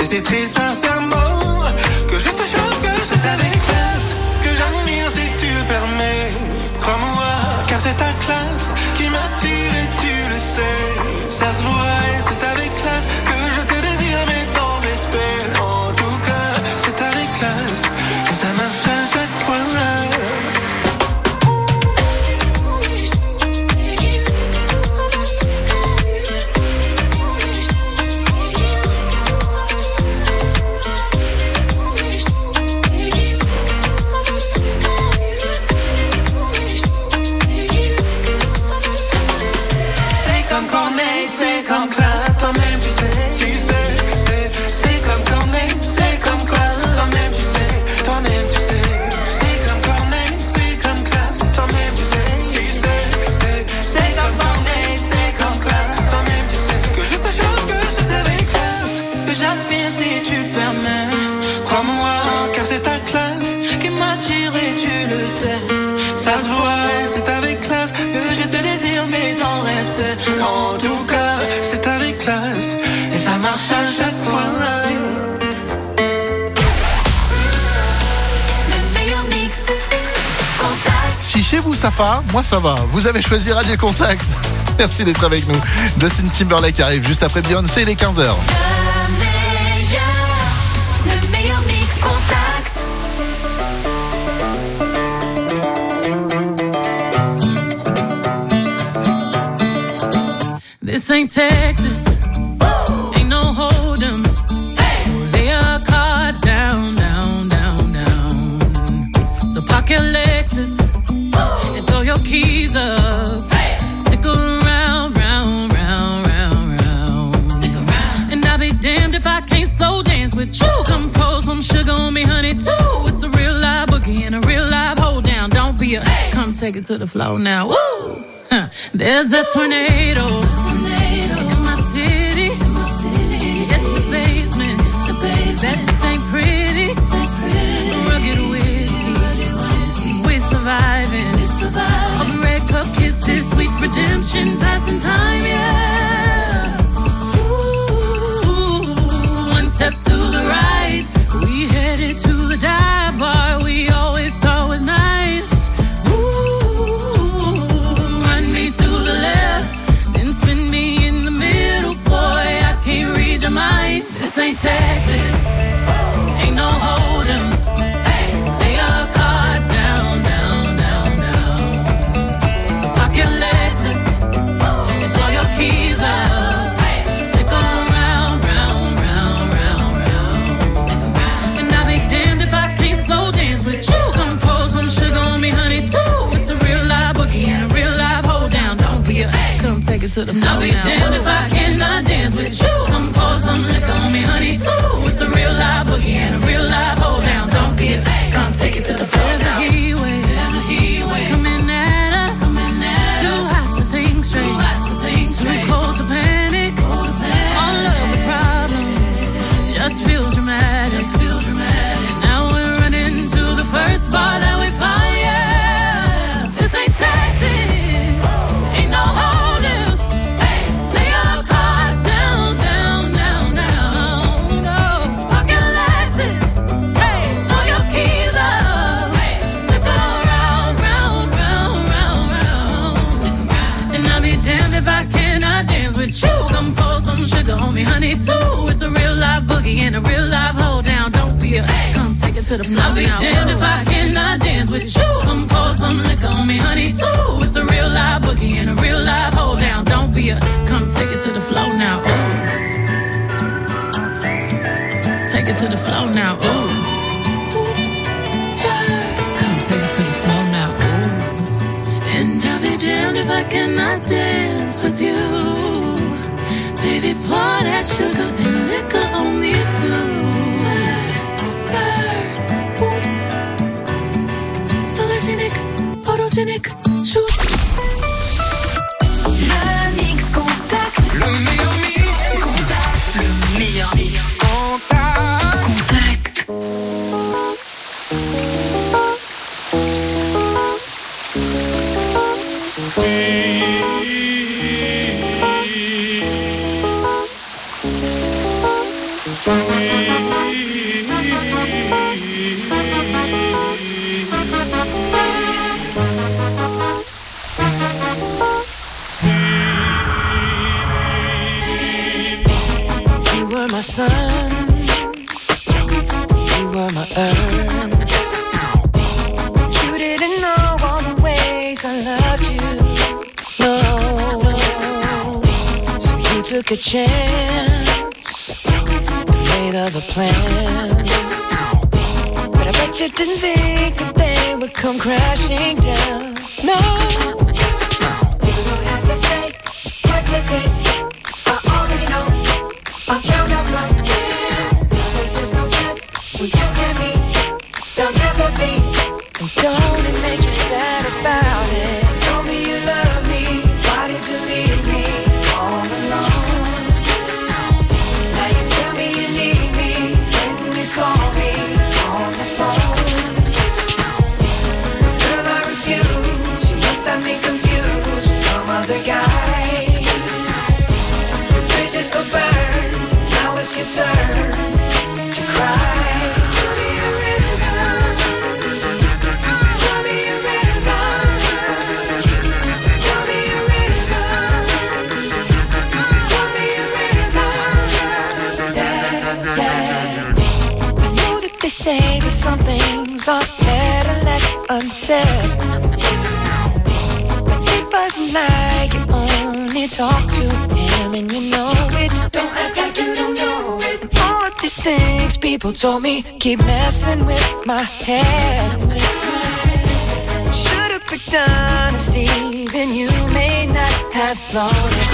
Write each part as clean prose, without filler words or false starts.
c'est très sincèrement que je te chante, que c'est avec classe que j'admire si tu le permets. Crois-moi, car c'est ta classe qui m'attire et tu le sais. Ça se voit et c'est avec classe que je te désire, mais dans le respect. En tout cas, c'est avec classe que ça marche à chaque fois. Ça se voit, c'est avec classe que je te désire, mais dans le respect. En tout cas, c'est avec classe et ça marche à chaque fois. Le meilleur mix, Contact. Si chez vous ça va, moi ça va. Vous avez choisi Radio Contact. Merci d'être avec nous. Justin Timberlake arrive juste après Beyoncé, il est 15h. Le meilleur mix, Contact. This ain't Texas, ain't no hold'em. So lay your cards down, down, down, down. So park your Lexus and throw your keys up. Stick around, round, round, round, round. Stick around. And I'll be damned if I can't slow dance with you. Come pour some sugar on me, honey, too. It's a real live boogie and a real live hold down. Don't be a, come take it to the floor now. Woo! There's a tornado in my city. At the basement. That ain't pretty. Rugged whiskey. We're surviving. Of red cup kisses, sweet redemption, passing time, yeah. Ooh, one step to the right, we headed to the dive bar we always thought was nice. To the left, then spin me in the middle, boy, I can't read your mind. This ain't Texas, ain't no hold'em. Lay your cards down, down, down, down. So park your Lexus and throw your keys up. Stick around, round, round, round, round. And I'll be damned if I can't slow dance with you. Come pour some sugar on me, honey, too. It's a real live boogie and a real live hold down. Don't be a, come take it to the floor. I'll be damned if I cannot dance with you. Come pour some liquor on me, honey, too. It's a real live boogie and a real live hold down. Don't be a, come take it to the floor. There's a heat wave coming at us. Too hot to think straight. Too cold to panic. All of the problems just feel dramatic. Now we're running to the first bar that we find. Yeah, this ain't Texas. Ain't no hold'em. Lay your cards down, down, down, down. No, park your Lexus. Throw your keys up. Stick around, round, round, round, round. And I'll be damned if I cannot dance with you. Come pour some sugar on me, honey, too. It's a real live boogie and a real live hold down. Don't be a, come take it to the floor. I'll be damned if I cannot dance with you. Come pour some liquor on me, honey, too. It's a real live boogie and a real live hold down. Don't be a, come take it to the floor now. Ooh. Take it to the floor now. Ooh. Oops, Spurs. Come take it to the floor now. Ooh. And I'll be damned if I cannot dance with you. Baby, pour that sugar and liquor on me too. Spurs, boots. Sologenic, photogenic, shoot. Le mix Contact. Le meilleur mix, Contact. Le meilleur mix. Contact. Contact. My sun, you were my earth. You didn't know all the ways I loved you, no. So you took a chance, made other plans. But I bet you didn't think that they would come crashing down. No, you don't have to say what you did. I already know. I found out from him. There's just no chance when you and me, there'll never be. And don't it make you sad about it? Told me you love me, why did you leave me all alone? Now you tell me you need me when you call me on the phone. Girl, I refuse, you must have me confused with some other guy. The bridges go burn, now it's your turn to cry. Tell me a river, tell me a river, tell me a river, tell me a river. Yeah, yeah. I know that they say that some things are better left unsaid, but it wasn't like you only talk to him and you know it. Don't act like you don't know it. And all of these things people told me keep messing with my head. Should've picked honesty, then you may not have thought it.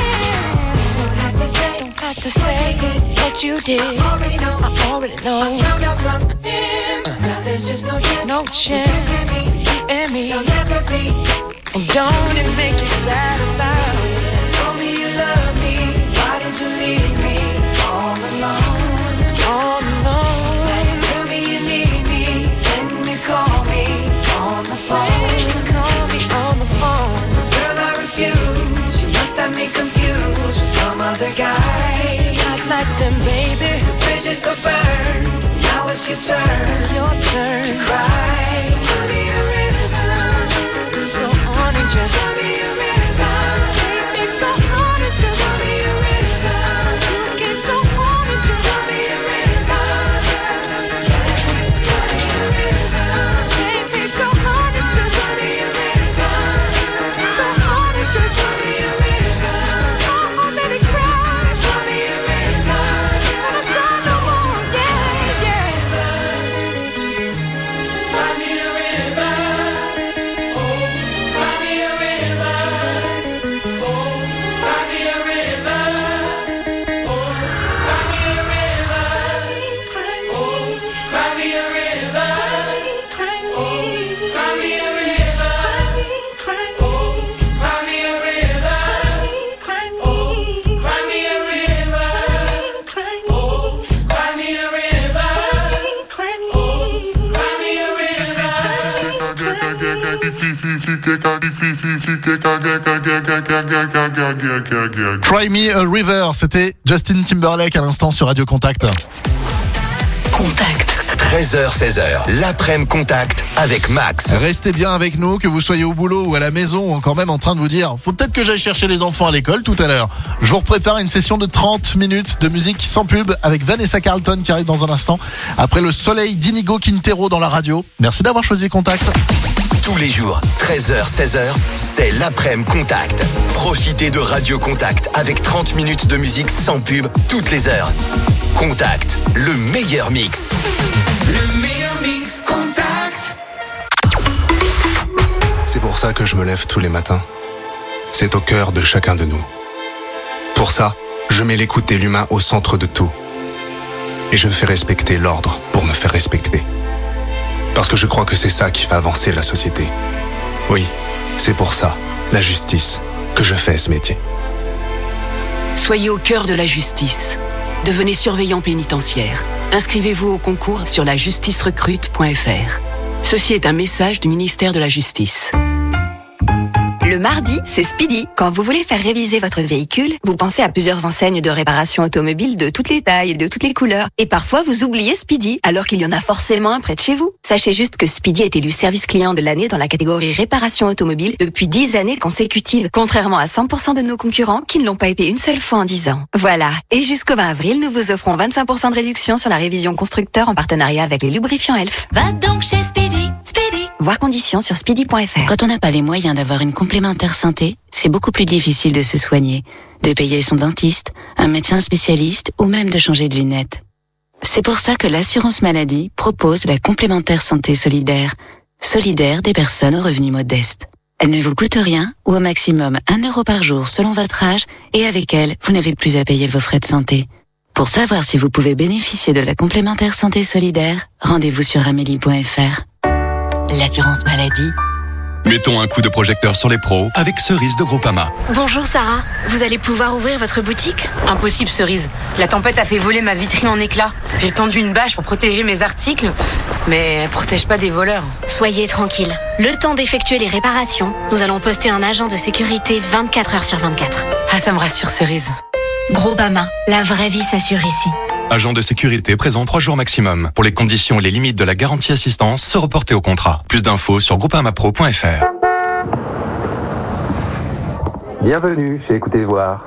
Don't have to say that you did. I already know. I found out from him. Now there's just no chance. No chance. You and me, there'll never be. And don't it make you sad about it? Told me you love me, why did you leave me all alone? All alone. Now you tell me you need me, then you call me on the phone. Call me on the phone. Girl, I refuse, you must have me confused with some other guy. Not like them, baby. The bridges go burn, now it's your turn. It's your turn to cry. So tell me a river, go on and just tell me a river. Go on and just tell me a river. You can go on and just tell me a river. Tell me a river. Baby, go on and just tell me a river. Go on and just tell me a river. Stop already crying. Tell me a river. You're gonna cry no more. Yeah, yeah. Cry me a river. Oh, cry me a river. Oh, cry me a river. Oh, cry me a river. Oh, cry me a river. Oh, cry me a river. Oh, cry me a river. Oh, cry me a river. Oh, cry me a river. Cry Me a River, c'était Justin Timberlake à l'instant sur Radio Contact. Contact. 13h-16h, l'après-midi Contact avec Max. Restez bien avec nous, que vous soyez au boulot ou à la maison ou encore même en train de vous dire faut peut-être que j'aille chercher les enfants à l'école tout à l'heure. Je vous prépare une session de 30 minutes de musique sans pub avec Vanessa Carlton qui arrive dans un instant après le soleil d'Inigo Quintero dans la radio. Merci d'avoir choisi Contact. Tous les jours, 13h-16h, c'est l'après-midi Contact. Profitez de Radio Contact avec 30 minutes de musique sans pub toutes les heures. Contact, le meilleur mix. Le meilleur mix Contact. C'est pour ça que je me lève tous les matins. C'est au cœur de chacun de nous. Pour ça, je mets l'écoute et l'humain au centre de tout. Et je fais respecter l'ordre pour me faire respecter. Parce que je crois que c'est ça qui fait avancer la société. Oui, c'est pour ça, la justice, que je fais ce métier. Soyez au cœur de la justice. Devenez surveillant pénitentiaire. Inscrivez-vous au concours sur lajusticerecrute.fr. Ceci est un message du ministère de la Justice. Le mardi, c'est Speedy. Quand vous voulez faire réviser votre véhicule, vous pensez à plusieurs enseignes de réparation automobile de toutes les tailles et de toutes les couleurs. Et parfois, vous oubliez Speedy, alors qu'il y en a forcément un près de chez vous. Sachez juste que Speedy est élu service client de l'année dans la catégorie réparation automobile depuis 10 années consécutives, contrairement à 100% de nos concurrents qui ne l'ont pas été une seule fois en 10 ans. Voilà. Et jusqu'au 20 avril, nous vous offrons 25% de réduction sur la révision constructeur en partenariat avec les lubrifiants Elf. Va donc chez Speedy. Speedy. Voir conditions sur speedy.fr. Quand on n'a pas les moyens d'avoir une complémentaire santé, c'est beaucoup plus difficile de se soigner, de payer son dentiste, un médecin spécialiste ou même de changer de lunettes. C'est pour ça que l'assurance maladie propose la complémentaire santé solidaire. Solidaire des personnes aux revenus modestes. Elle ne vous coûte rien ou au maximum 1 euro par jour selon votre âge et avec elle, vous n'avez plus à payer vos frais de santé. Pour savoir si vous pouvez bénéficier de la complémentaire santé solidaire, rendez-vous sur amélie.fr. L'assurance maladie. Mettons un coup de projecteur sur les pros avec Cerise de Groupama. Bonjour Sarah, vous allez pouvoir ouvrir votre boutique ? Impossible Cerise, la tempête a fait voler ma vitrine en éclats. J'ai tendu une bâche pour protéger mes articles, mais elle protège pas des voleurs. Soyez tranquille, le temps d'effectuer les réparations, nous allons poster un agent de sécurité 24 heures sur 24. Ah, ça me rassure Cerise. Groupama, la vraie vie s'assure ici. Agent de sécurité présent 3 jours maximum. Pour les conditions et les limites de la garantie assistance, se reporter au contrat. Plus d'infos sur groupamapro.fr. Bienvenue chez Écoutez Voir.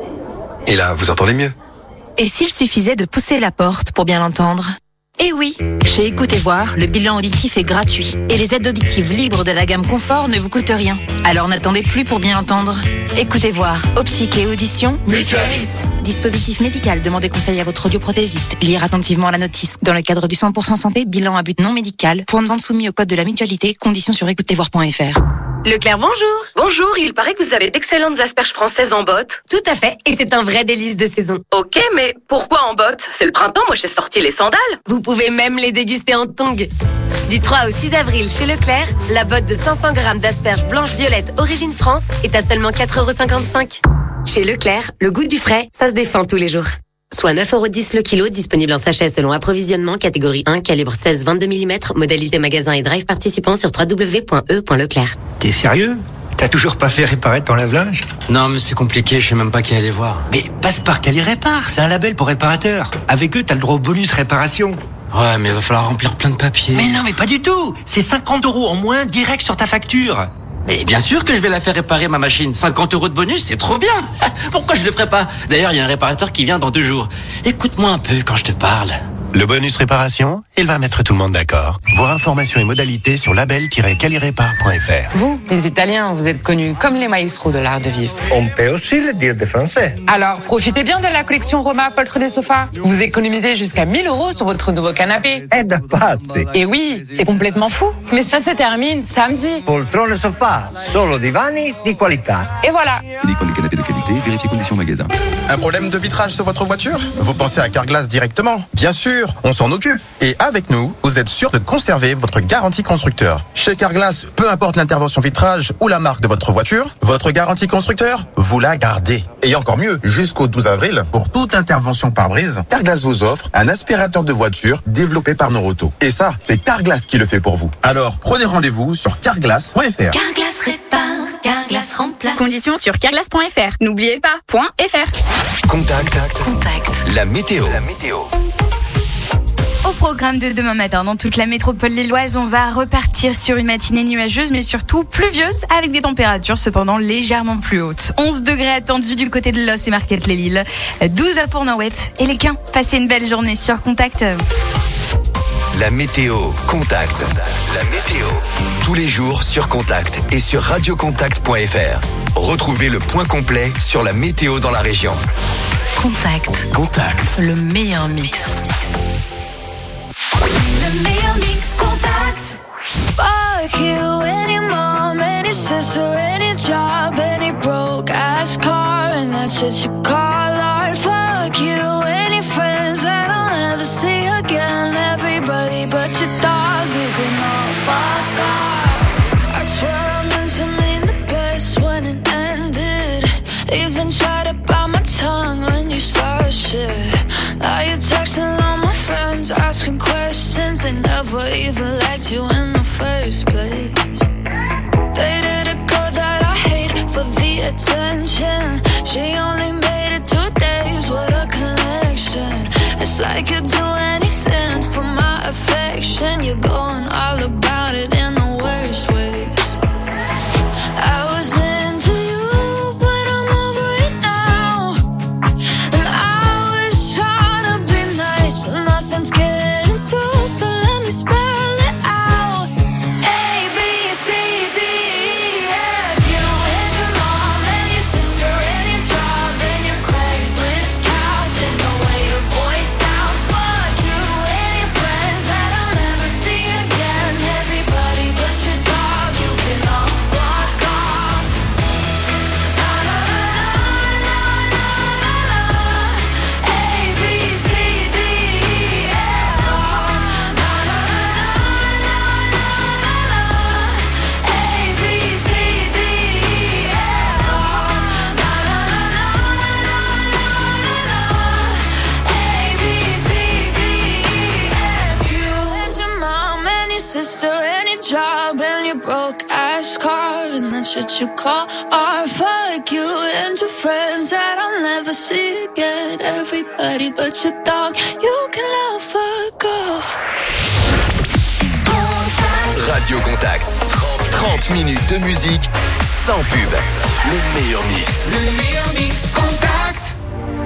Et là, vous entendez mieux? Et s'il suffisait de pousser la porte pour bien l'entendre? Eh oui, chez Écoutez Voir, le bilan auditif est gratuit. Et les aides auditives libres de la gamme Confort ne vous coûtent rien. Alors n'attendez plus pour bien entendre. Écoutez Voir, optique et audition. Mutualiste. Dispositif médical, demandez conseil à votre audioprothésiste. Lire attentivement la notice. Dans le cadre du 100% santé, bilan à but non médical. Point de vente soumis au code de la mutualité. Conditions sur écoutezvoir.fr. Leclerc, bonjour. Bonjour, il paraît que vous avez d'excellentes asperges françaises en botte. Tout à fait, et c'est un vrai délice de saison. Ok, mais pourquoi en botte? C'est le printemps, moi j'ai sorti les sandales. Vous pouvez même les déguster en tongs. Du 3 au 6 avril chez Leclerc, la botte de 500 grammes d'asperges blanches-violettes origine France est à seulement 4,55 €. Chez Leclerc, le goût du frais, ça se défend tous les jours. Soit 9,10 € le kilo, disponible en sachet selon approvisionnement, catégorie 1, calibre 16-22 mm, modalité magasin et drive participant sur www.e.leclerc. T'es sérieux? T'as toujours pas fait réparer ton lave-linge? Non, mais c'est compliqué, je sais même pas qui aller voir. Mais passe par Cali Répare, c'est un label pour réparateurs. Avec eux, t'as le droit au bonus réparation. Ouais, mais il va falloir remplir plein de papiers. Mais non, mais pas du tout. C'est 50 € en moins direct sur ta facture. Mais bien sûr que je vais la faire réparer ma machine. 50 € de bonus, c'est trop bien. Pourquoi je le ferais pas? D'ailleurs, il y a un réparateur qui vient dans 2 jours. Écoute-moi un peu quand je te parle. Le bonus réparation, il va mettre tout le monde d'accord. Voir informations et modalités sur label-calirépare.fr. Vous, les Italiens, vous êtes connus comme les maestros de l'art de vivre. On peut aussi le dire des Français. Alors, profitez bien de la collection Roma Poltre des Sofas. Vous économisez jusqu'à 1 000 € sur votre nouveau canapé. È da pazzi. Et oui, c'est complètement fou. Mais ça se termine samedi. Poltrone sofà, solo divani di qualità. Et voilà. Téléphone des canapés de qualité, vérifiez conditions magasin. Un problème de vitrage sur votre voiture? Vous pensez à Carglass directement? Bien sûr, on s'en occupe. Et avec nous, vous êtes sûr de conserver votre garantie constructeur. Chez Carglass, peu importe l'intervention vitrage ou la marque de votre voiture, votre garantie constructeur, vous la gardez. Et encore mieux, jusqu'au 12 avril, pour toute intervention pare-brise, Carglass vous offre un aspirateur de voiture développé par Noroto. Et ça, c'est Carglass qui le fait pour vous. Alors, prenez rendez-vous sur carglass.fr. Carglass répare, Carglass remplace. Conditions sur carglass.fr. N'oubliez pas, .fr. Contact. La météo. Au programme de demain matin, dans toute la métropole lilloise, on va repartir sur une matinée nuageuse, mais surtout pluvieuse, avec des températures cependant légèrement plus hautes. 11 degrés attendus du côté de Los et Marquette-les-Lilles, 12 à Fournon-Wep et les Quins. Passez une belle journée sur Contact. La météo. Contact. La météo. Tous les jours sur Contact et sur radiocontact.fr. Retrouvez le point complet sur la météo dans la région. Contact. Le meilleur mix. Le meilleur mix Contact. Fuck you, any mom, any sister, any job, any broke ass car, and that's shit you call art. Fuck you, any friends that I'll never see again. Everybody but your dog, you can all fuck off. I swear I meant to mean the best when it ended. Even tried to bite my tongue when you started shit. Now you're texting all my friends, asking questions. They never even liked you in the first place. Dated a girl that I hate. attention. She only made it 2 days, what a connection. It's like you'd do anything for my affection. You're going all about it in the worst ways. I was into you, but I'm over it now. And I was trying to be nice, but nothing's getting through, so let me spell it out. A, B, C, D, E, F. You and your mom and your sister and your job and your Craigslist couch and the way your voice sounds. Fuck you and your friends that I'll never see again. Everybody but your dog, you can all fuck off. Na na na na na na na. A, B, C, D, E, F. Na na na na na na na. A, B, C, D, E, F. Na na na na na na na. A, B, C, D, E, F. You and your mom and your sister and your job and your broke ass car, and that's what you call art. Fuck you and your friends that I'll never see again. Everybody but your dog, you can all fuck off. Radio Contact. 30 minutes de musique sans pub. Le meilleur mix. Le meilleur mix Contact.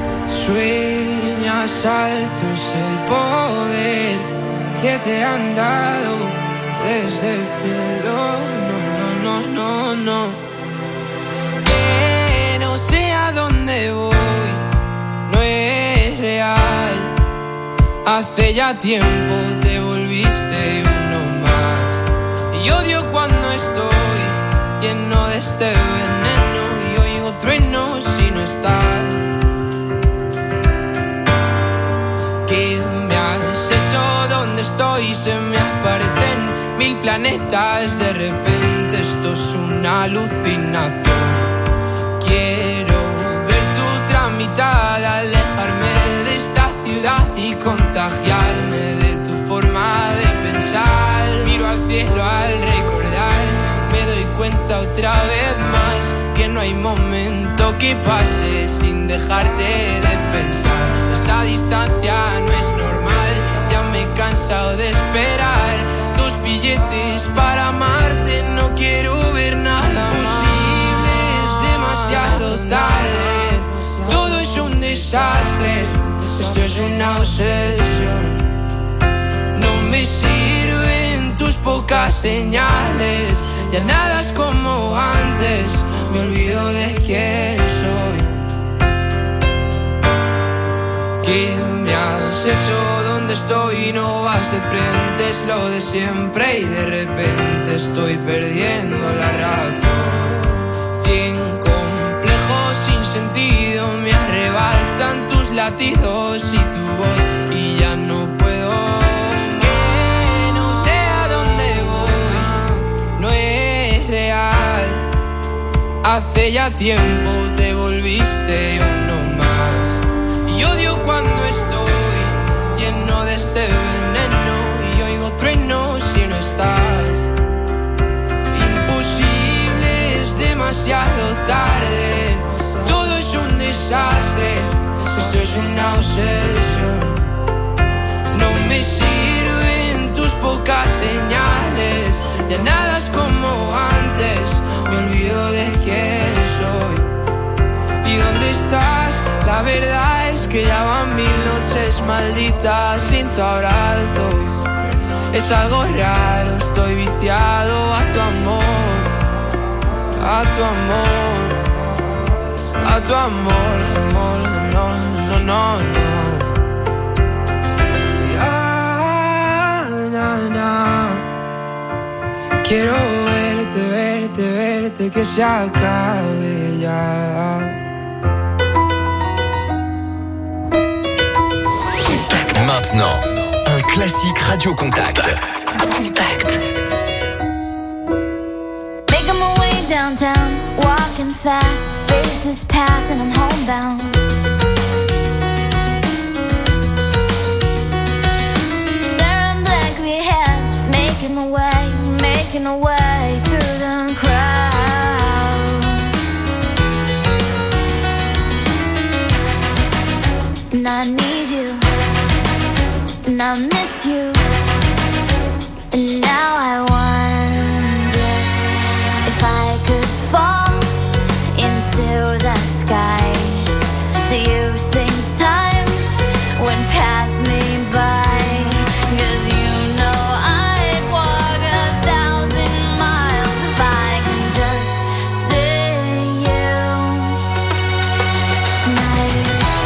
Sueñas altos el poder que te han dado desde el cielo. No, no, no, no, no. Que no sé a dónde voy, no es real. Hace ya tiempo te volviste uno más. Y odio cuando estoy lleno de este veneno y oigo truenos si no estás. ¿Qué me has hecho? ¿Dónde estoy? Se me aparecen 1000 planetas. De repente esto es una alucinación. Quiero ver tu tramitada, alejarme de esta ciudad y contagiarme de tu forma de pensar. Miro al cielo al recordar, me doy cuenta otra vez más que no hay momento que pase sin dejarte de pensar. Esta distancia no es normal, ya me he cansado de esperar. 2 billetes para amarte, no quiero ver nada posible, es demasiado tarde. Todo es un desastre, esto es una obsesión. No me sirven tus pocas señales, ya nada es como antes, me olvido de quién soy. ¿Qué me has hecho? ¿Dónde estoy? No vas de frente, es lo de siempre y de repente estoy perdiendo la razón. 100 complejos sin sentido me arrebatan tus latidos y tu voz y ya no puedo. Que no sé a dónde voy, no es real. Hace ya tiempo te volviste uno más. Y odio cuando estoy lleno de este veneno y oigo truenos si no estás. Imposible, es demasiado tarde. Todo es un desastre, esto es una obsesión. No me sirven tus pocas señales, ya nada es como antes, me olvido de quién soy. ¿Y dónde estás? La verdad es que ya van 1000 noches malditas sin tu abrazo. Es algo raro, estoy viciado a tu amor, a tu amor, a tu amor, amor, no, no, no, no. Ya, na, na. Quiero verte, verte, verte, que se acabe ya. Maintenant, un classique Radio Contact. Contact. Making my way downtown, walking fast, faces pass and I'm homebound. Staring blankly ahead, just making my way through the crowd. and I miss you. And now I wonder if I could fall into the sky. Do you think time would pass me by? 'Cause you know I'd walk 1,000 miles if I can just see you tonight.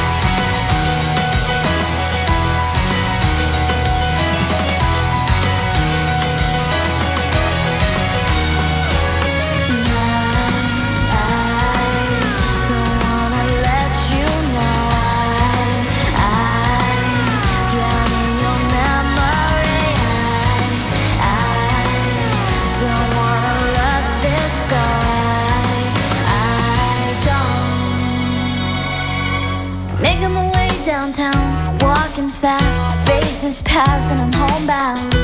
Making my way downtown, walking fast, faces pass and I'm homebound.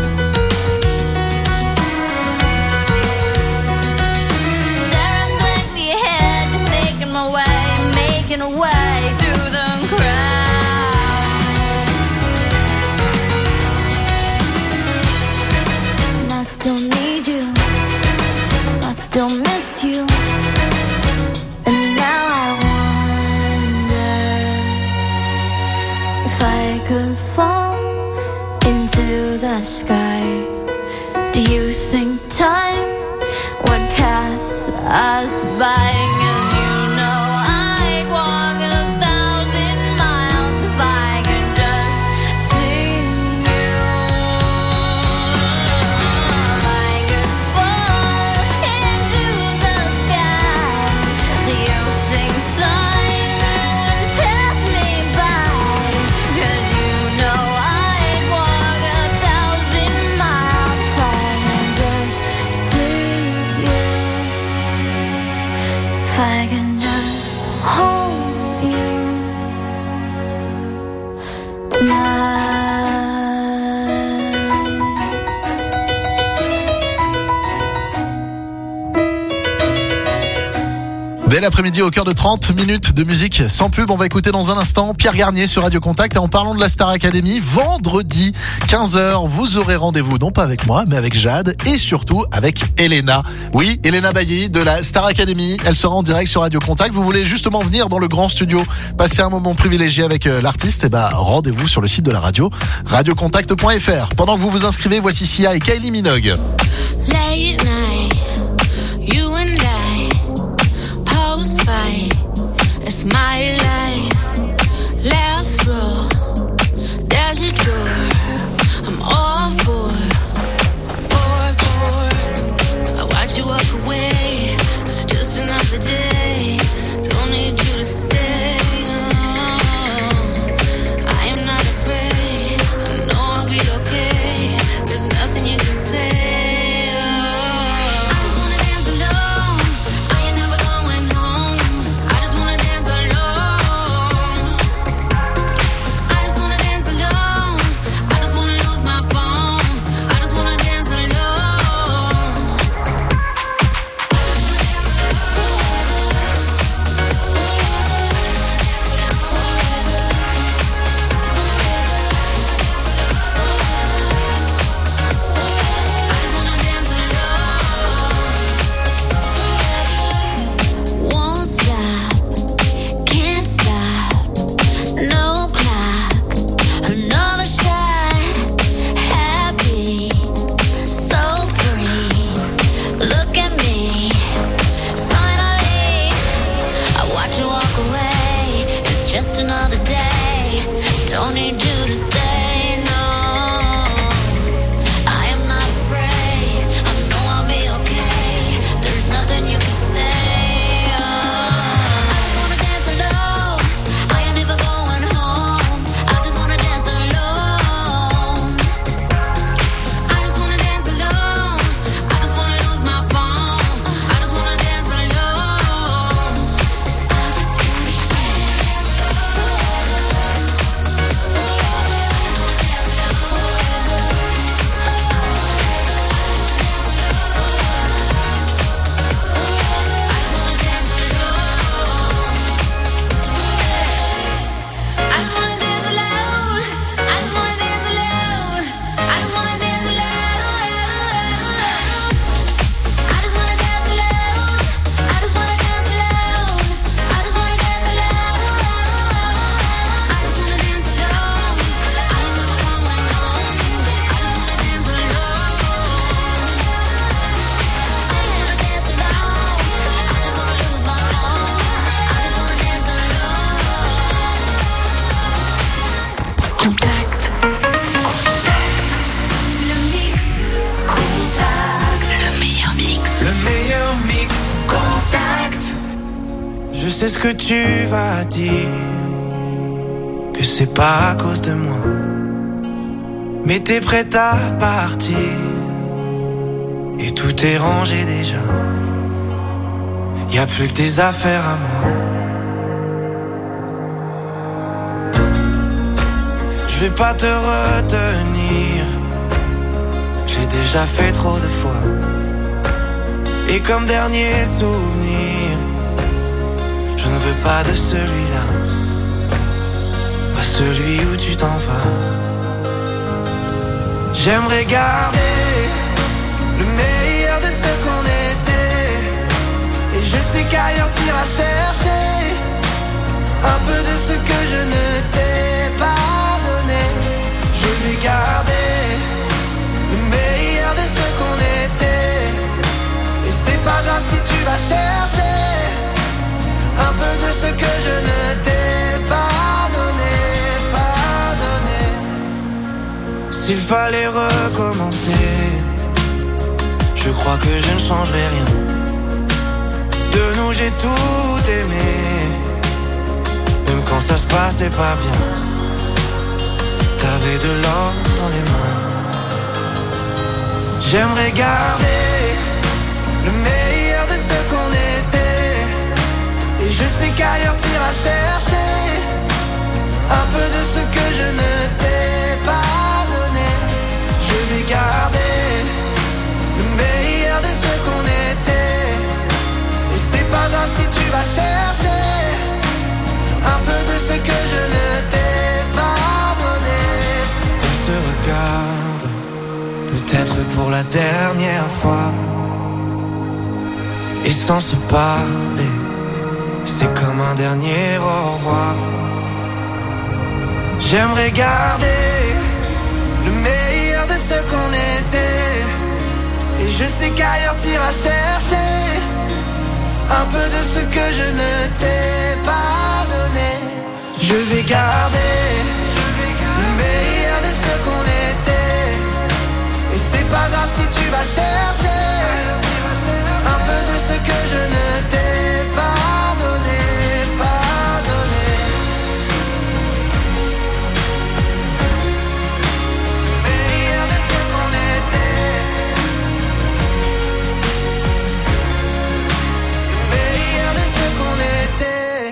Staring blankly ahead, just making my way through the crowd. And I still need you, I still miss you. And now I if I could fall into the sky, do you think time would pass us by? 'Cause you know I'd walk 1,000 miles if I could just see you. If I could fall into the sky, do you think time would pass me by? 'Cause you know I'd walk 1,000 miles if I can just see you. If I can just hold you tonight. Bel après-midi au cœur de 30 minutes de musique sans pub. On va écouter dans un instant Pierre Garnier sur Radio Contact. Et en parlant de la Star Academy, vendredi 15h, vous aurez rendez-vous non pas avec moi, mais avec Jade et surtout avec Elena. Oui, Elena Bailly de la Star Academy. Elle sera en direct sur Radio Contact. Vous voulez justement venir dans le grand studio, passer un moment privilégié avec l'artiste? Eh ben, rendez-vous sur le site de la radio, radiocontact.fr. Pendant que vous vous inscrivez, voici Sia et Kylie Minogue. Late night, you and I post-fight, it's my life. Last row, there's a door, I'm all for. I watch you walk away, it's just another day. Don't need you to stay, no. I am not afraid, I know I'll be okay. There's nothing you can say. Alone. I ain't never going home. I just wanna dance alone. sais ce que tu vas dire, que c'est pas à cause de moi. Mais t'es prête à partir, et tout est rangé déjà. Y'a plus que des affaires à moi. Je vais pas te retenir, j'ai déjà fait trop de fois. Et comme dernier souvenir, je ne veux pas de celui-là, pas celui où tu t'en vas. J'aimerais garder le meilleur de ce qu'on était, et je sais qu'ailleurs t'iras chercher un peu de ce que je ne t'ai pas donné. Je vais garder le meilleur de ce qu'on était, et c'est pas grave si tu vas chercher un peu de ce que je ne t'ai pas donné, pas donné. S'il fallait recommencer, je crois que je ne changerai rien. De nous j'ai tout aimé, même quand ça se passait pas bien. T'avais de l'or dans les mains. J'aimerais garder le meilleur de ce qu'on était, et je sais qu'ailleurs t'iras chercher un peu de ce que je ne t'ai pas donné. Je vais garder le meilleur de ce qu'on était, et c'est pas grave si tu vas chercher un peu de ce que je ne t'ai pas donné. On se regarde, peut-être pour la dernière fois, et sans se parler, c'est comme un dernier au revoir. J'aimerais garder le meilleur de ce qu'on était, et je sais qu'ailleurs t'iras chercher un peu de ce que je ne t'ai pas donné. Je vais garder le meilleur de ce qu'on était, et c'est pas grave si tu vas chercher un peu de ce que je ne t'ai pas donné, pas donné. Le meilleur de ce qu'on était, le meilleur de ce qu'on était.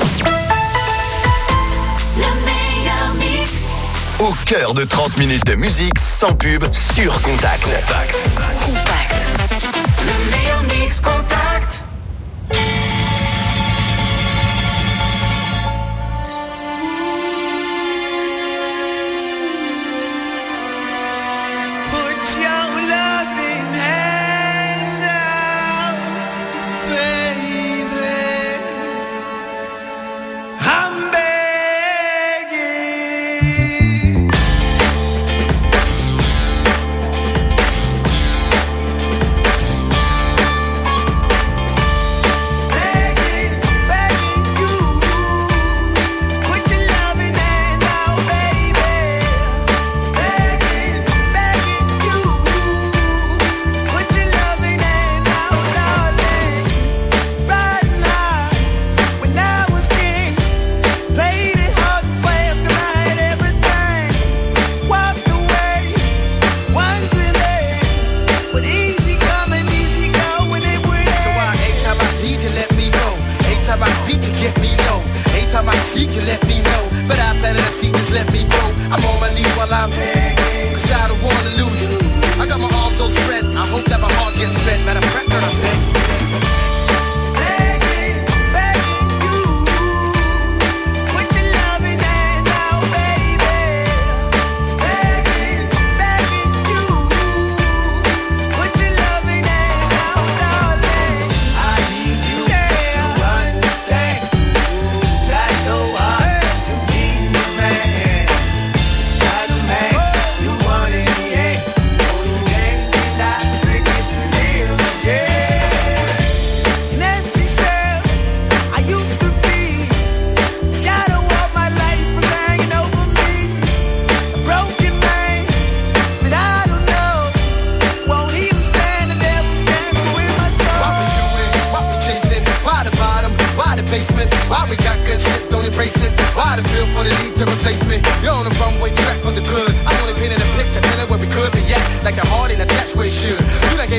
Le meilleur mix. Au cœur de 30 minutes de musique sans pub sur Contact. Le meilleur mix Contact. Put your loving hand out, baby. I'm begging. Begging you. Put your loving hand out, baby. Begging you.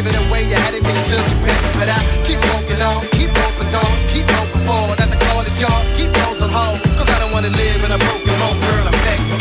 give it away, you had it till you took your pick. But I keep walking on, keep open doors, keep open forward. That the call is yours, keep those on hold. Cause I don't wanna live in a broken home, girl, I'm begging.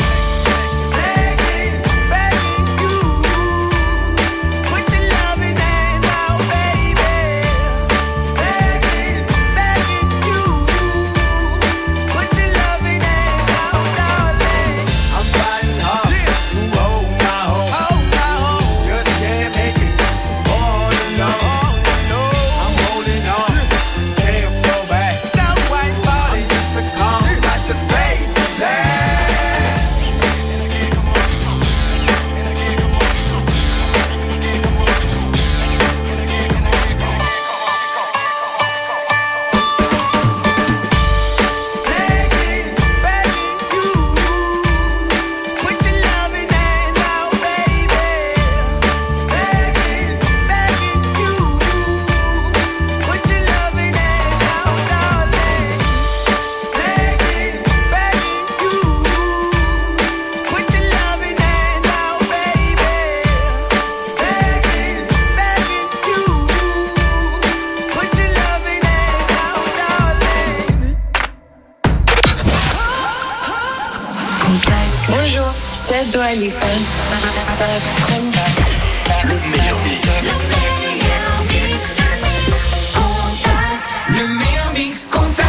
Bonjour, c'est Dua Lipa. Ça Contact. Le meilleur mix. Contact. Le meilleur mix. Contact.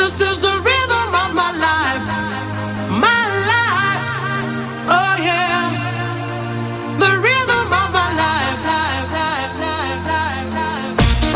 This is the rhythm of my life, my life. Oh yeah, the rhythm of my life, life, life, life, life, life.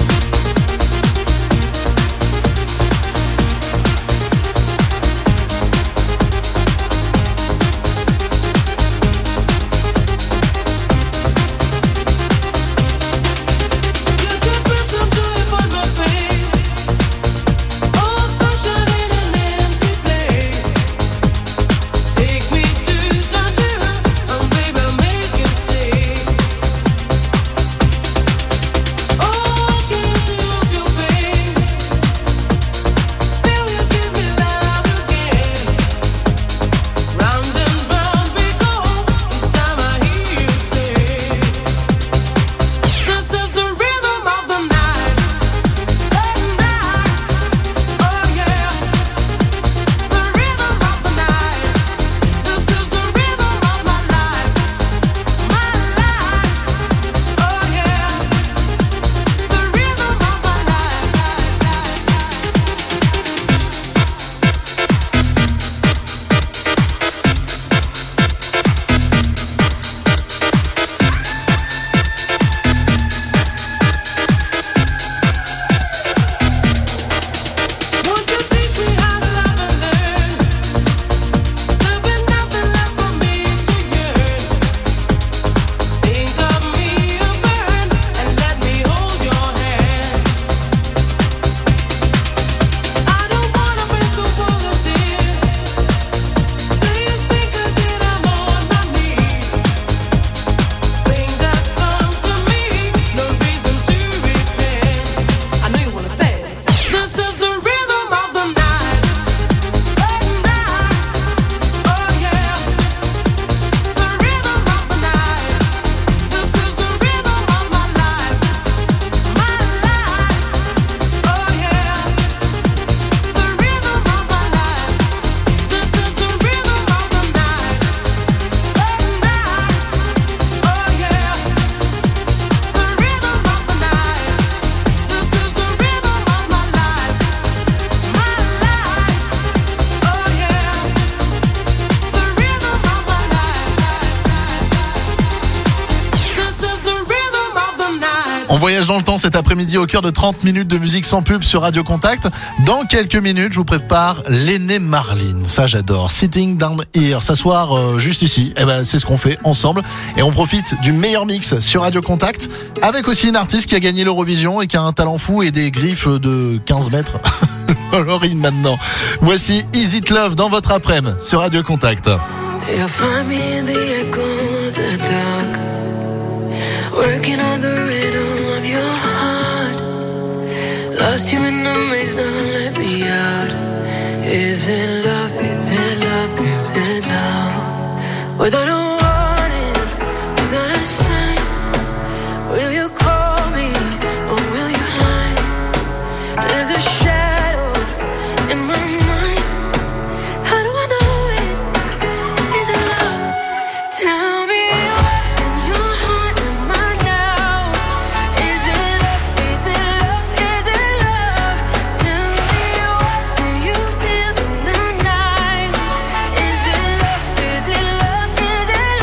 You could put some joy upon my face. Oh, sunshine in an empty place. Take me to Tangier, and baby, make it stay. Oh, can you off your pain? Feel you give me love again. Round and round we go. Each time I hear you say, this is the rhythm of the night. Oh yeah, the rhythm of the night. This is the rhythm of my life, my life. Oh yeah, the rhythm of my life, Won't you teach me how to love and learn? There'll be nothing left for me to yearn. Think of me a burn and let me hold your hand. I don't wanna waste the world of tears. Please think again, I'm on my knees. Sing that song to me, no reason to repent. I know you wanna say it. This is the rhythm of the night. Oh yeah, the rhythm of the night. This is the rhythm of my life, my life. Oh yeah, the rhythm of my life. This is the rhythm of the night. Oh yeah, the rhythm of the night. This is the rhythm of my life, my life. Oh yeah, the rhythm of my life. This is the rhythm of the night. On voyage dans le temps cet après-midi au cœur de 30 minutes de musique sans pub sur Radio Contact. Dans quelques minutes, je vous prépare l'aînée Marlene. Ça, j'adore. Sitting down here, s'asseoir juste ici. Eh ben, c'est ce qu'on fait ensemble. Et on profite du meilleur mix sur Radio Contact. Avec aussi une artiste qui a gagné l'Eurovision et qui a un talent fou et des griffes de 15 mètres. Laurine maintenant. Voici Is It Love dans votre après-midi sur Radio Contact. You'll find me in the echo of the dark, working on the rhythm of your heart. Lost you in the maze, now let me out. Is it love? Is it love? Is it love? Without a warning, without a sign, will you call me or will you hide? There's a shadow in my mind. How do I know it? Is it love? Tell me what in your heart am I now? Is it love? Is it love? Is it love? Tell me what do you feel in the night? Is it love? Is it love? Is it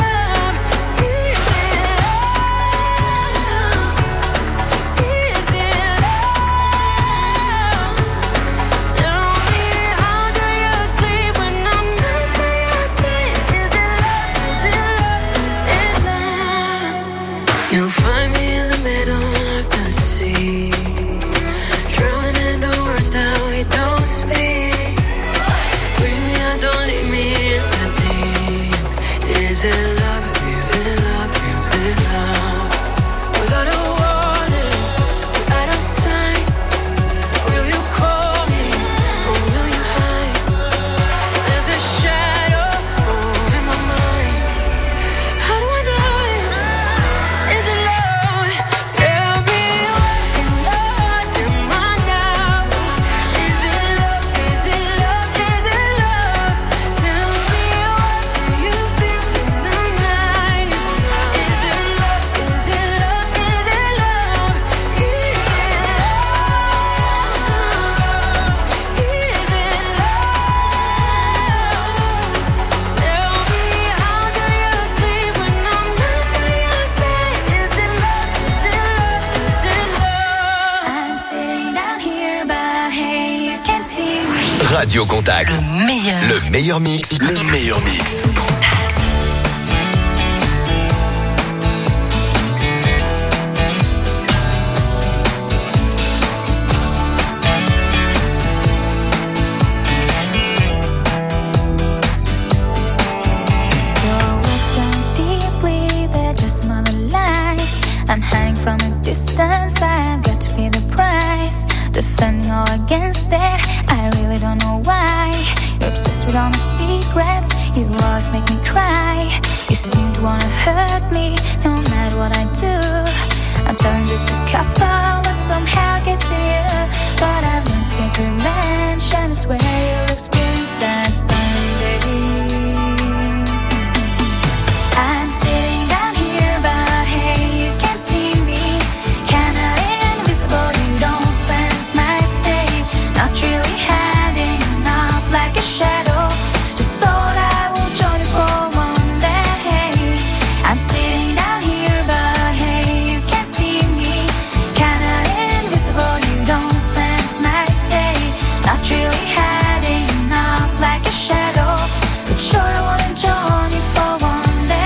Radio Contact. Le meilleur mix. Le meilleur mix. I'm hiding from a distance, I've got to pay the price. Defending all against that, I really don't know why. You're obsessed with all my secrets, you always make me cry. You seem to wanna hurt me, no matter what I do. I'm telling just a couple, but somehow gets to you. But I've learned to get revenge, and I swear you'll experience that someday. I'm sitting down here, but hey, you can't see me. Kinda invisible, you don't sense my state. Not really hiding up like a shadow. Just thought I would join you for one day. I'm sitting down here, but hey, you can't see me. Kinda invisible, you don't sense my state. Not really hiding up like a shadow. But sure I wanna join you for one.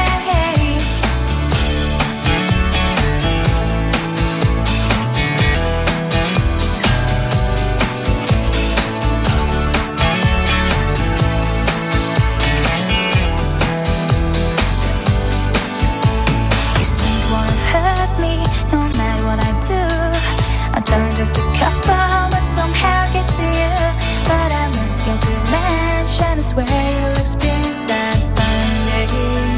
I'm telling just a couple, but somehow gets to you. But I meant to get revenge, and I swear you'll experience that someday.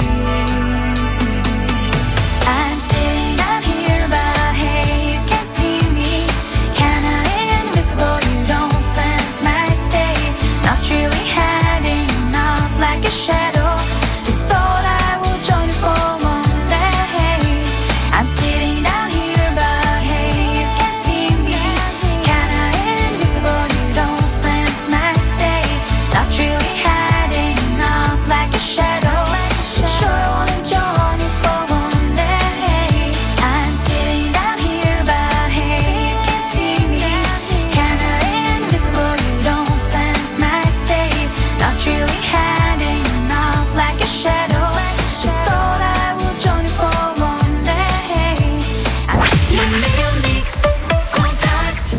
I'm sitting down here, but hey, you can't see me. Kinda invisible, you don't sense my state. Not really hiding up like a shadow. Just thought I would join you for one day. I'm sitting down here, but hey, you can't see me. Kinda invisible, you don't sense my state. Not really hiding up like a shadow. Sure I wanna join you for one day. I'm sitting down here, but hey, you can't see me. Kinda invisible, you don't sense my state. Not really hiding up like a shadow. Just thought I would join you for one day. Le meilleur mix. Contact.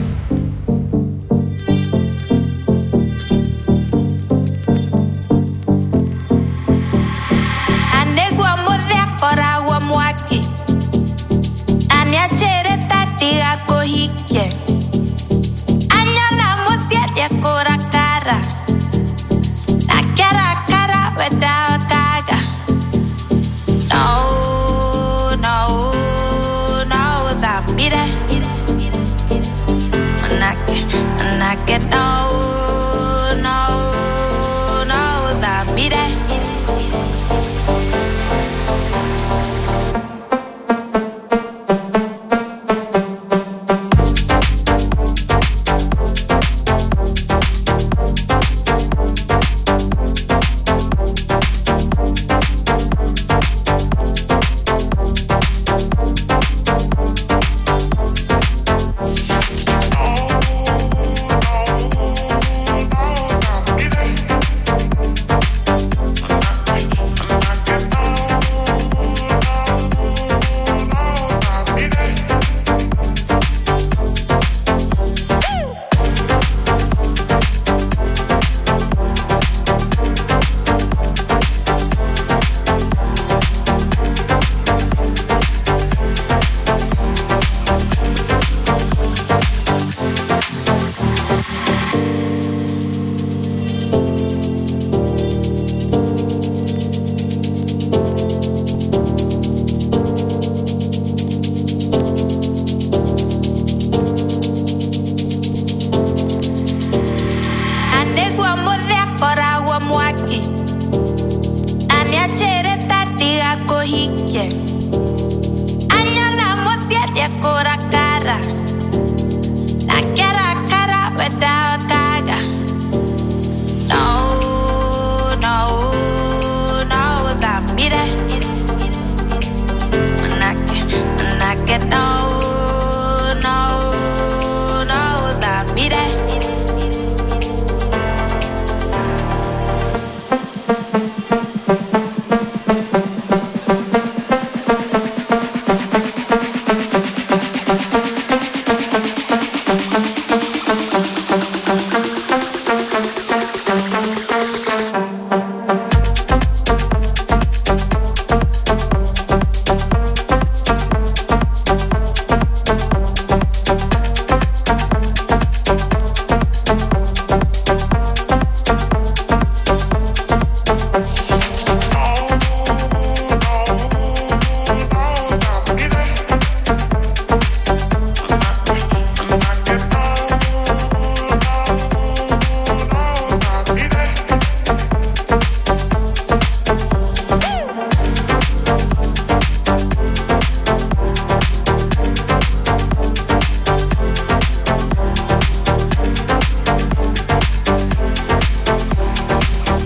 Anegwa modhia kora wa mwaki. Aniachere tatiga kohike. Anyala mosia dia kora kara. Nakera kara weda kaga. No, no, no, that be there. Anake, no, no, no, that be there.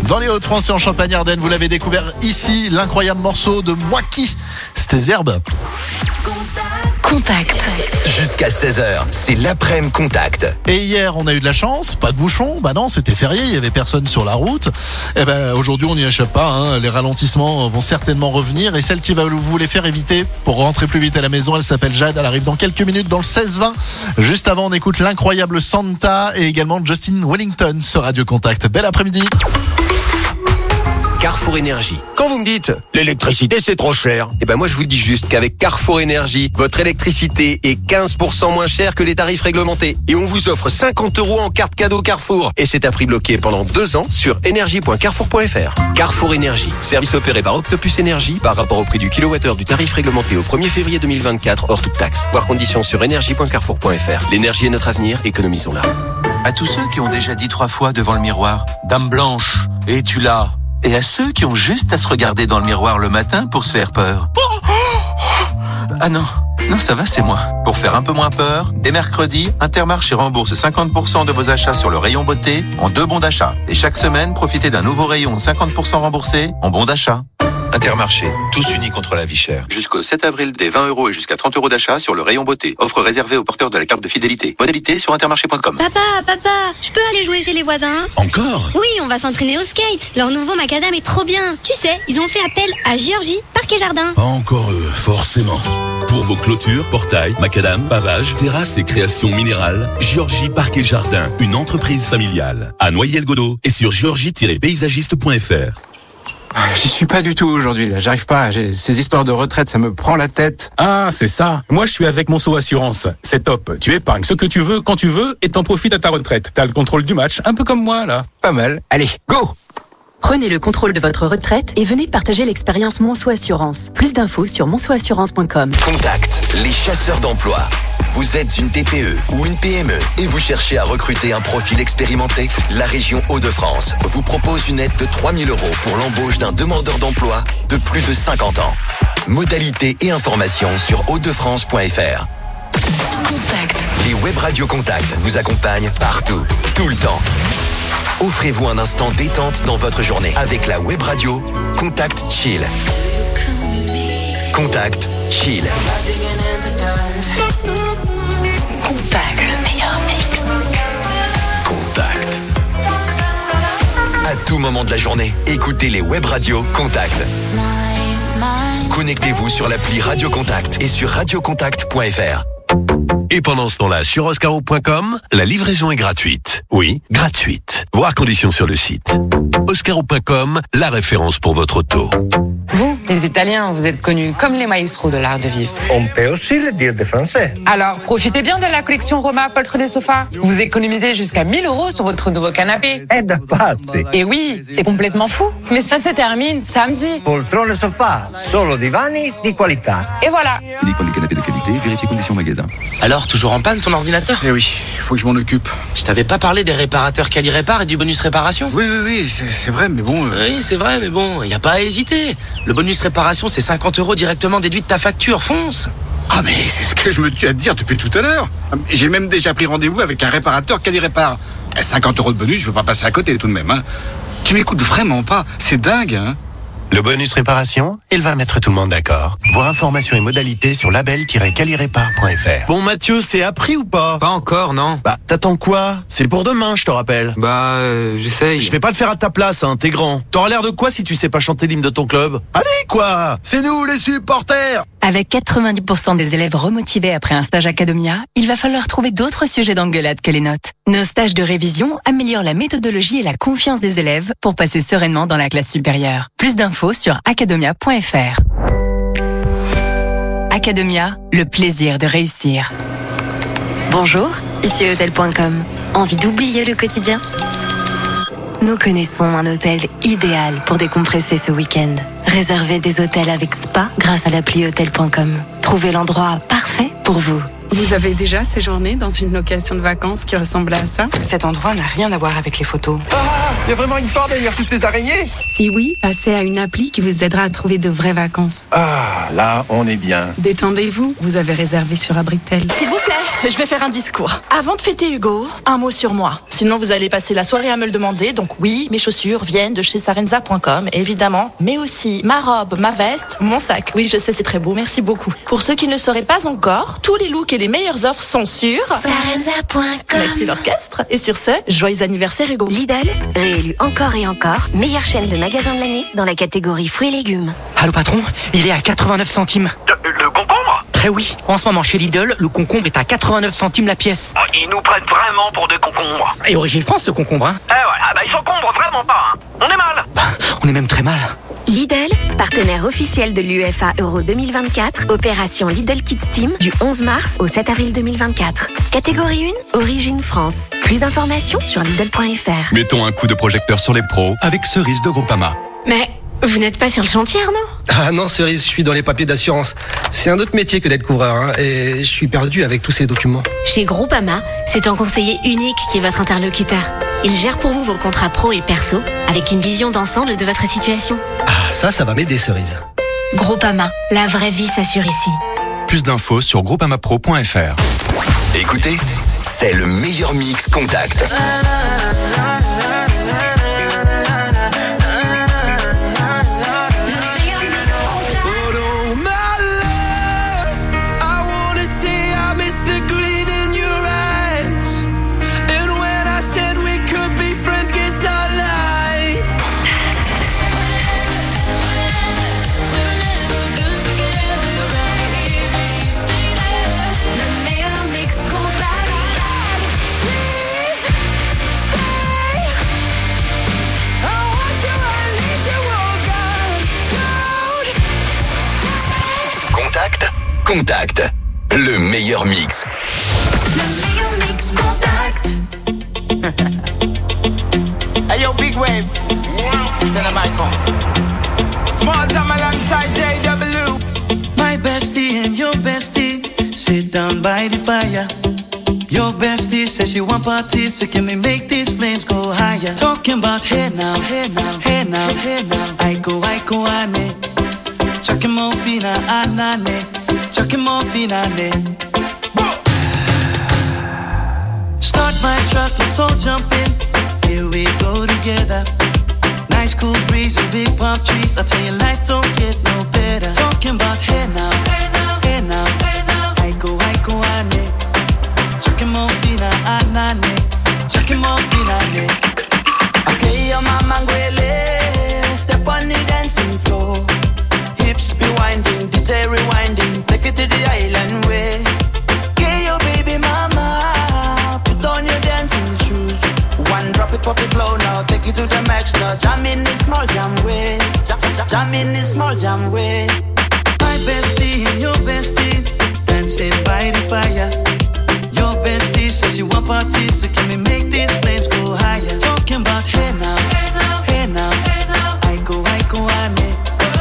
Dans les Hauts-de-France et en Champagne-Ardenne, vous l'avez découvert ici, l'incroyable morceau de Moiki. C'était Zerbe. Contact. Jusqu'à 16h, c'est l'après-midi Contact. Et hier, on a eu de la chance, pas de bouchon. Bah non, c'était férié, il y avait personne sur la route. Et ben aujourd'hui, on n'y échappe pas. Hein. Les ralentissements vont certainement revenir. Et celle qui va vous les faire éviter pour rentrer plus vite à la maison, elle s'appelle Jade. Elle arrive dans quelques minutes dans le 16-20. Juste avant, on écoute l'incroyable Santa et également Justin Wellington sur Radio Contact. Bel après-midi. Carrefour Énergie. Quand vous me dites l'électricité c'est trop cher, eh ben moi je vous dis juste qu'avec Carrefour Énergie, votre électricité est 15% moins chère que les tarifs réglementés. Et on vous offre 50 € en carte cadeau Carrefour. Et c'est à prix bloqué pendant 2 ans sur énergie.carrefour.fr. Carrefour Énergie. Service opéré par Octopus Énergie par rapport au prix du kilowattheure du tarif réglementé au 1er février 2024 hors toute taxe. Voir conditions sur énergie.carrefour.fr. L'énergie est notre avenir, économisons-la. À tous ceux qui ont déjà dit 3 fois devant le miroir « Dame blanche, es-tu là ?» Et à ceux qui ont juste à se regarder dans le miroir le matin pour se faire peur. Ah non, ça va, c'est moi. Pour faire un peu moins peur, dès mercredi, Intermarché rembourse 50% de vos achats sur le rayon beauté en 2 bons d'achat. Et chaque semaine, profitez d'un nouveau rayon 50% remboursé en bons d'achat. Intermarché, tous unis contre la vie chère. Jusqu'au 7 avril, des 20 € et jusqu'à 30 € d'achat sur le rayon beauté. Offre réservée aux porteurs de la carte de fidélité. Modalité sur intermarché.com. Papa, je peux aller jouer chez les voisins? Encore? Oui, on va s'entraîner au skate. Leur nouveau macadam est trop bien. Tu sais, ils ont fait appel à Géorgie, Parc et Jardin. Pas encore eux, forcément. Pour vos clôtures, portails, macadam, pavages, terrasses et créations minérales, Géorgie Parc et Jardin, une entreprise familiale. À Noyelles-Godault et sur géorgie-paysagiste.fr. J'y suis pas du tout aujourd'hui, là. J'arrive pas. Ces histoires de retraite, ça me prend la tête. Ah, c'est ça. Moi, je suis avec Monceau Assurance. C'est top. Tu épargnes ce que tu veux, quand tu veux, et t'en profites à ta retraite. T'as le contrôle du match, un peu comme moi, là. Pas mal. Allez, go! Prenez le contrôle de votre retraite et venez partager l'expérience Monceau Assurance. Plus d'infos sur monceauassurance.com. Contact, les chasseurs d'emploi. Vous êtes une TPE ou une PME et vous cherchez à recruter un profil expérimenté? La région Hauts-de-France vous propose une aide de 3 000 € pour l'embauche d'un demandeur d'emploi de plus de 50 ans. Modalités et informations sur hautdefrance.fr. Contact. Les web radios Contact vous accompagnent partout, tout le temps. Offrez-vous un instant détente dans votre journée avec la web radio Contact Chill. Contact Chill. Contact. Le meilleur mix. Contact. À tout moment de la journée, écoutez les web radios Contact. Connectez-vous sur l'appli Radio Contact et sur radiocontact.fr. Et pendant ce temps-là, sur oscaro.com, la livraison est gratuite. Oui, gratuite. Voir conditions sur le site. Oscaro.com, la référence pour votre auto. Vous, les Italiens, vous êtes connus comme les maestros de l'art de vivre. On peut aussi le dire des Français. Alors, profitez bien de la collection Roma Poltre des Sofas. Vous économisez jusqu'à 1 000 € sur votre nouveau canapé. È da pazzi. Et oui, c'est complètement fou. Mais ça se termine samedi. Poltrone sofà, solo divani di qualità. Et voilà. Uniquement des canapés de qualité, vérifiez conditions magasin. Alors, toujours en panne ton ordinateur? Eh oui, faut que je m'en occupe. Je t'avais pas parlé des réparateurs Quali-Répar et du bonus réparation? Oui, c'est vrai, mais bon... Oui, c'est vrai, mais bon, y a pas à hésiter. Le bonus réparation, c'est 50 € directement déduit de ta facture, fonce. Ah mais c'est ce que je me tue à te dire depuis tout à l'heure. J'ai même déjà pris rendez-vous avec un réparateur Quali-Répar. 50 € de bonus, je veux pas passer à côté tout de même. Hein. Tu m'écoutes vraiment pas, c'est dingue. Hein. Le bonus réparation, il va mettre tout le monde d'accord. Voir informations et modalités sur label-qualirépar.fr. Bon Mathieu, c'est appris ou pas? Pas encore, non. Bah t'attends quoi? C'est pour demain, je te rappelle. J'essaye. Je vais pas le faire à ta place, hein, t'es grand. T'auras l'air de quoi si tu sais pas chanter l'hymne de ton club? Allez quoi! C'est nous les supporters! Avec 90% des élèves remotivés après un stage Academia, il va falloir trouver d'autres sujets d'engueulade que les notes. Nos stages de révision améliorent la méthodologie et la confiance des élèves pour passer sereinement dans la classe supérieure. Plus d'infos sur academia.fr. Academia, le plaisir de réussir. Bonjour, ici hôtel.com. Envie d'oublier le quotidien? Nous connaissons un hôtel idéal pour décompresser ce week-end. Réservez des hôtels avec spa grâce à l'appli hôtel.com. Trouvez l'endroit parfait pour vous. Vous avez déjà séjourné dans une location de vacances qui ressemblait à ça? Cet endroit n'a rien à voir avec les photos. Ah, il y a vraiment une part derrière toutes ces araignées? Si oui, passez à une appli qui vous aidera à trouver de vraies vacances. Ah, là, on est bien. Détendez-vous, vous avez réservé sur Abritel. S'il vous plaît, je vais faire un discours. Avant de fêter Hugo, un mot sur moi. Sinon, vous allez passer la soirée à me le demander. Donc oui, mes chaussures viennent de chez Sarenza.com, évidemment. Mais aussi ma robe, ma veste, mon sac. Oui, je sais, c'est très beau, merci beaucoup. Pour ceux qui ne le sauraient pas encore, tous les looks et les meilleures offres sont sur Sarenza.com. Merci l'orchestre. Et sur ce, joyeux anniversaire Hugo. Lidl, réélu encore et encore, meilleure chaîne de magasins de l'année dans la catégorie fruits et légumes. Allô patron, il est à 89 centimes. Le concombre? Très oui. En ce moment chez Lidl, le concombre est à 89 centimes la pièce. Oh, ils nous prennent vraiment pour des concombres. Et Origine France ce concombre, hein? Voilà, ils s'encombrent vraiment pas, hein. On est mal. On est même très mal. Lidl, partenaire officiel de l'UEFA Euro 2024, opération Lidl Kids Team du 11 mars au 7 avril 2024. Catégorie 1, Origine France. Plus d'informations sur Lidl.fr. Mettons un coup de projecteur sur les pros avec Cerise de Groupama. Mais vous n'êtes pas sur le chantier, Arnaud? Ah non, Cerise, je suis dans les papiers d'assurance. C'est un autre métier que d'être couvreur, hein, et je suis perdu avec tous ces documents. Chez Groupama, c'est un conseiller unique qui est votre interlocuteur. Il gère pour vous vos contrats pro et perso, avec une vision d'ensemble de votre situation. Ah, ça va m'aider, Cerise. Groupama, la vraie vie s'assure ici. Plus d'infos sur groupamapro.fr. Écoutez, c'est le meilleur mix Contact. Contact, le meilleur mix. Le meilleur mix Contact. Hey yo, Big Wave. Tell them I come. Small time alongside JW. My bestie and your bestie sit down by the fire. Your bestie says she want parties, so can we make these flames go higher? Talking about hey now, hey now, hey now, hey now. I go, ane. Chucking more fina, anane. Chucking more finale. Start my truck, let's all jump in. Here we go together. Nice cool breeze and big palm trees. I tell you, life don't get no better. Talking about hey now, hey now, hey now, hey now. I go, ane. Chucking more fina, anane. Chucking more finale. Okay, your mama ngwele. Step on the dancing floor. Hips be winding, DJ rewinding. Take it to the island way. Get your baby mama. Put on your dancing shoes. One drop it, pop it low now. Take it to the max now. Jam in this small jam way. Jam in this small jam way. My bestie and your bestie dancing by the fire. Your bestie says you want parties, so can we make these flames go higher? Talking about hey now, hey now, hey now, hey now. I go, ane.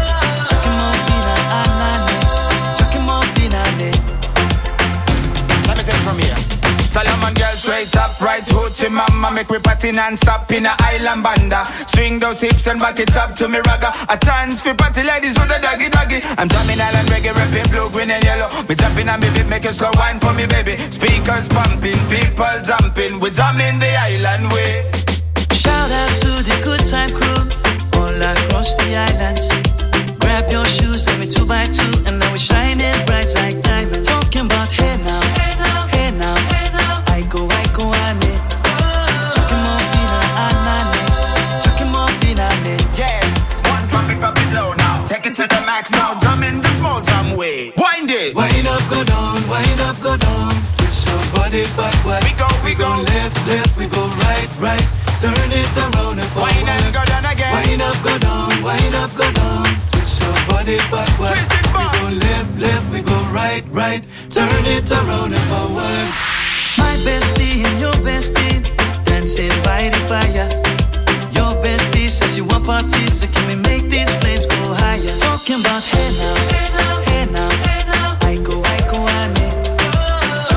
Solomon girl straight up, right hoochie mama. Make me party non-stop in a island banda. Swing those hips and back it up to me ragga. A chance for party ladies do the doggy doggy. I'm drumming island reggae, rapping blue, green and yellow. Me jumping on me beat, make a slow wine for me baby. Speakers pumping, people jumping. We drumming the island way. Shout out to the good time crew all across the islands. Grab your shoes, let me 2x2, and now we're shining bright like diamonds. Talking about hey now, hey now, hey now, hey now. I go, ane. Chucking more fina, anane. Chucking more finale. Yes, one drop it low now. Take it to the max now. Jump in the small jam way. Wind it. Wind up, go down, wind up, go down. Twist your body backward. We go left, we go right. Turn it around and forward. Wind and go down again. Wind up, go down, wind up, go down. Twist your body backward. Twist it back. We go left, we go right. Turn it around and forward. My bestie and your bestie dancing by the fire. Your bestie says you want parties, so can we make these flames go higher? Talking about hey now, hey now, hey now, hey now. I go, ane.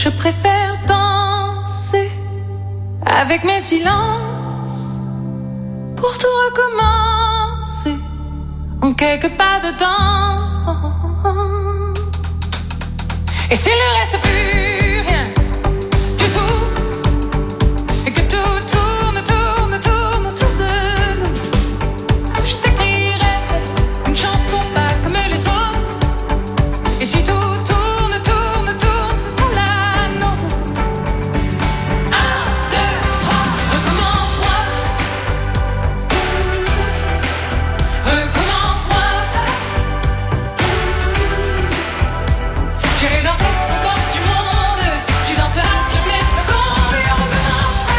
Je préfère danser avec mes silences pour tout recommencer en quelques pas dedans. Et s'il ne reste plus rien du tout, et que tout tourne autour de nous, je t'écrirai une chanson pas comme les autres. Et si tout tourne, ce sera la nôtre. 1, 2, 3, recommence-moi. Recommence-moi. J'irai danser aux portes du monde. Tu danseras sur mes secondes. Et on recommencera.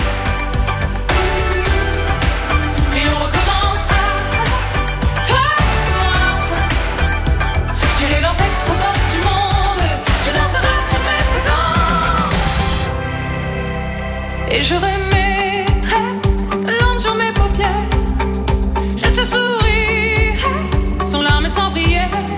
Et on recommencera. Toi et moi. J'irai danser aux portes du monde. Tu danseras sur mes secondes. Et je remettrai de l'encre sur mes paupières. Je te sourirai sans larmes et sans prière.